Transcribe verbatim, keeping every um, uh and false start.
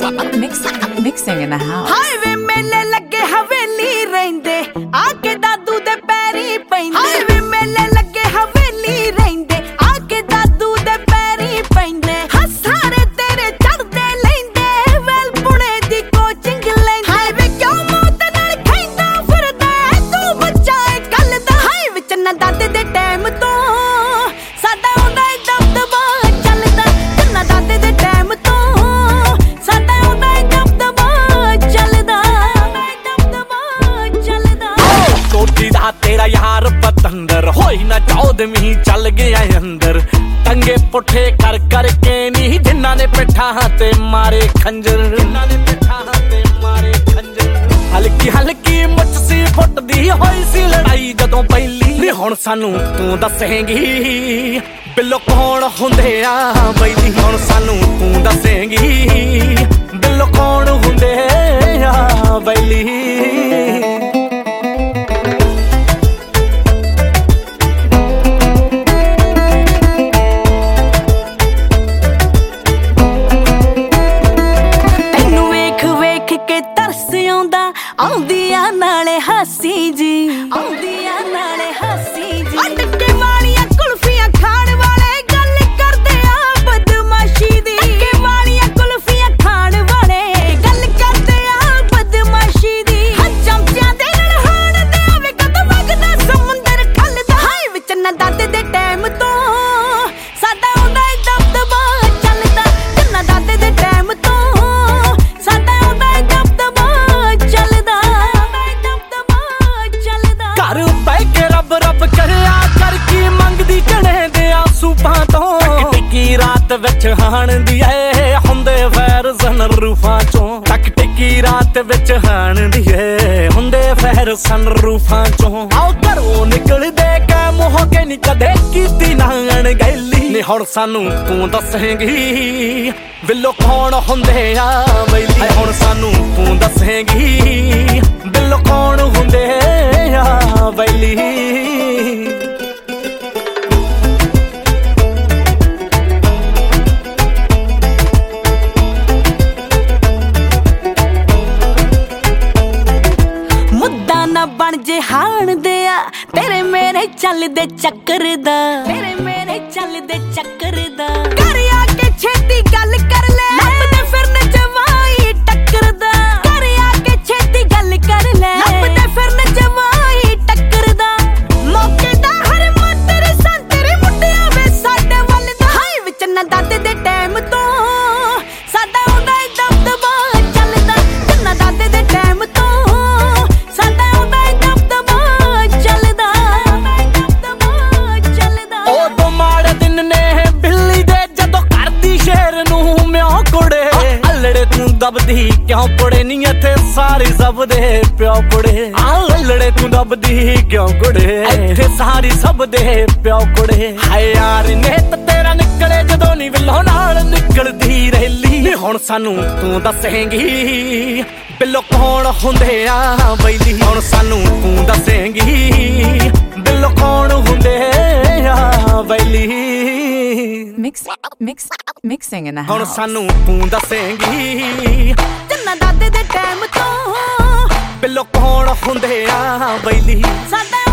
Mix, mixing in the house. Highway ਮੇਲੇ ਲੱਗੇ ਹਵੇਲੀ ਰਹਿੰਦੇ ਆ ਕੇ ਦਾਦੂ ਦੇ ਪੈਰੀ ਪੈਂਦੇ ਹਾਈਵੇ ਮੇਲੇ ਲੱਗੇ ਹਵੇਲੀ ਰਹਿੰਦੇ ਆ ਕੇ ਦਾਦੂ ਦੇ ਪੈਰੀ ਪੈਂਦੇ ਹਸਾਰੇ ਤੇਰੇ ਚੜਦੇ ਲੈਂਦੇ ਵੈਲ ਪੁਣੇ ਦੀ ਕੋਚਿੰਗ ਲੈਂਦੇ ਹਾਈਵੇ ਕਿਉਂ ਮੌਤ ਨਾਲ ਖੈਂਦਾ ਫਿਰਦਾ ਤੂੰ ਬੱਚਾ ਏ ਕੱਲ ਦਾ ਹਾਈਵੇ ਚ ਨਾ ਦਾਦੇ ਦੇ ਟਾਈਮ ਤੋਂ ਸਾਡਾ ਹੁੰਦਾ ਏ ਦਬਦਬਾ ਚੱਲਦਾ ਨਾ ਦਾਦੇ ਦੇ ਟਾਈਮ ਤੋਂ ਸਾਡਾ ਹੁੰਦਾ ਏ ਦਬਦਬਾ ਚੱਲਦਾ ਦਬਦਬਾ ਚੱਲਦਾ ਕੋਠੀ ਦਾ ਤੇਰਾ ਯਾਰ ਪਤੰਦਰ ਹੋਈ ਨਾ ਚੌਦਵੀਂ ਚੱਲ ਗਿਆ ਅੰਦਰ ਟੰਗੇ ਪੁੱਠੇ ਕਰ ਕਰਕੇ ਨੀ ਜਿਨ੍ਹਾਂ ਨੇ ਪਿੱਠਾਂ ਤੇ ਮਾਰੇ ਖੰਜਰ ਜਿਨ੍ਹਾਂ ਨੇ ਪਿੱਠਾਂ ਤੇ ਮਾਰੇ ਖੰਜਰ ਹਲਕੀ ਹਲਕੀ ਮੁੱਛ ਸੀ ਫੁੱਟਦੀ ਹੋਈ ਸੀ ਲੜਾਈ ਜਦੋਂ ਪਹਿਲੀ ਨੀ ਹੁਣ ਸਾਨੂੰ ਤੂੰ ਦੱਸੇਂਗੀ ਬਿੱਲੋ ਕੌਣ ਹੁੰਦੇ ਆ ਬੈਲੀ ਹੁਣ ਸਾਨੂੰ ਤੂੰ ਦੱਸੇਂਗੀ ਬਿੱਲੋ ਕੌਣ ਹੁੰਦੇ ਆ ਬੈਲੀ ਆਉਂਦੀਆਂ ਨਾਲੇ ਹਾਸੀ ਜੀ ਆਉਂਦੀਆਂ ਨਾਲੇ ਹਾਸੀ ਜੀ ਅਟਕੇ ਵਾਲੀਆਂ ਕੁਲਫੀਆਂ ਖਾਣ ਵਾਲੇ ਗੱਲ ਕਰਦੇ ਆ ਬਦਮਾਸ਼ੀ ਦੀ ਅਟਕੇ ਵਾਲੀਆਂ ਕੁਲਫੀਆਂ ਖਾਣ ਵਾਲੇ ਗੱਲ ਕਰਦੇ ਆ ਬਦਮਾਸ਼ੀ ਦੀ ਹਾਂ ਚਮਚਿਆਂ ਦੇ ਨਾਲ ਹਾਣ ਦੇ ਆਵੇ ਕਦੋਂ ਵਗਦਾ ਸਮੁੰਦਰ ਠੱਲਦਾ ਹਾਏ ਵਿੱਚ ਨਾ ਦਾਦੇ ਦੇ ਟਾਈਮ ਤੋਂ ਸਾਡਾ ਹੁੰਦਾ ਏ ਦਬਦਬਾ ਚੱਲਦਾ ਨਾ ਦਾਦੇ ਦੇ ਟਾਈਮ ਤੋਂ ਸਾਡਾ ਹੁੰਦਾ ਏ ਦਬਦਬਾ ਚੱਲਦਾ ਘਰ ਬਹਿ ਕੇ ਰੱਬ ਰੱਬ ਕਰਿਆ ਕਰ ਕੀ ਮੰਗਦੀ ਚੜੇ ਦੇ ਆਸੂਪਾਂ ਤੋਂ ਟਿੱਕੀ ਰਾਤ ਵਿੱਚ ਹਾਣਦੀ ਏ ਹੁੰਦੇ ਫੈਰ ਸਨ ਰੂਫਾਂ ਚੋਂ ਟਕ ਟਿੱਕੀ ਰਾਤ ਵਿੱਚ ਹਾਣਦੀ ਏ ਹੁੰਦੇ ਫੈਰ ਸਨ ਰੂਫਾਂ ਚੋਂ ਆਓ ਘਰੋਂ ਨਿਕਲਦੇ ਕੈ ਮੋਹ ਕੇ ਨੀ ਕਦੇ ਕੀਤੀ ਨਾ ਅਣਗਹਿਲੀ ਨੀ ਹੁਣ ਸਾਨੂੰ ਤੂੰ ਦੱਸੇਂਗੀ ਬਿੱਲੋ ਕੌਣ ਹੁੰਦੇ ਆ ਬੈਲੀ ਹੁਣ ਸਾਨੂੰ ਤੂੰ ਦੱਸੇਂਗੀ ਬਿੱਲੋ ਕੌਣ ਹੁੰਦੇ ਆ ਬੈਲੀ ਮੁੱਦਾ ਨਾ ਬਣ ਜੇ ਹਾਣਦੇ ਆ ਤੇਰੇ ਮੇਰੇ ਚੱਲਦੇ ਚੱਕਰ ਦਾ ਤੇਰੇ ਮੇਰੇ ਚੱਲਦੇ ਚੱਕਰ ਦਾ ਘਰ ਆ ਕੇ ਛੇਤੀ ਗੱਲ ਕਰ ਲੈ ਲੱਭਦੇ ਫਿਰਨ ਜਵਾਈ ਟੱਕਰਦਾ ਘਰ ਆ ਕੇ ਛੇਤੀ ਗੱਲ ਕਰ ਲੈ ਲੱਭਦੇ ਫਿਰਨ ਜਵਾਈ ਟੱਕਰਦਾ ਮੌਕੇ ਦਾ ਹਰ ਮਾਤਰ ਸੰਤਰੇ ਮੁੰਡਿਆਂ ਵੇ ਸਾਡੇ ਵੱਲ ਦਾ ਹਾਏ ਵਿੱਚ ਨਾ ਦਾਦੇ ਦੇ ਟਾਈਮ ਤੋਂ ਸਾਡਾ ਹੁੰਦਾ ਏ ਦਬਦਬਾ ਚੱਲਦਾ ਨਾ ਦਾਦੇ ਦੇ ਟਾਈਮ ਤੋਂ ਸਾਡਾ ਹੁੰਦਾ ਏ ਦਬਦਬਾ ਚੱਲਦਾ ਦਬਦਬਾ ਚੱਲਦਾ ਉਦੋਂ ਮਾੜੇ ਦਿਨ ਨੇ ਬਿੱਲੀ ਦੇ ਜਦੋਂ ਕਰਦੀ ਸ਼ੇਰ ਨੂੰ ਮਿਓ ਕੁੜੇ ਅਲੜੇ ਤੂੰ ਦਬਦੀ ਕਿਉਂ ਕੁੜੇ ਨੀ ਇੱਥੇ ਸਾਰੇ ਸਭ ਦੇ ਪਿਓ ਕੁੜੇ ਆ ਅਲੜੇ ਤੂੰ ਦਬਦੀ ਕਿਉਂ ਕੁੜੇ ਇੱਥੇ ਸਾਰੇ ਸਭ ਦੇ ਪਿਓ ਕੁੜੇ ਹਾਏ ਯਾਰ ਨੇ ਤਾਂ ਤੇਰਾ ਨਿਕਲੇ ਜਦੋਂ ਨੀ ਵਿਲੋਂ ਨਾਲ ਨਿਕਲਦੀ ਰੈਲੀ ਨੀ ਹੁਣ ਸਾਨੂੰ ਤੂੰ ਦੱਸੇਂਗੀ ਬਿੱਲੋ ਕੌਣ ਹੁੰਦੇ ਆ ਬੈਲੀ ਹੁਣ ਸਾਨੂੰ ਤੂੰ ਦੱਸੇਂਗੀ ਬਿੱਲੋ ਕੌਣ ਹੁੰਦੇ ਆ ਬੈਲੀ Mix, mix, mixing in the ਹੁਣ house. ਸਾਨੂੰ ਤੂੰ ਦੱਸੇਂਗੀ ਨਾ ਦਾਦੇ ਦੇ ਟਾਈਮ ਤੋਂ ਬਿੱਲੋ ਕੌਣ ਹੁੰਦੇ ਆ ਬੈਲੀ ਸਾਡਾ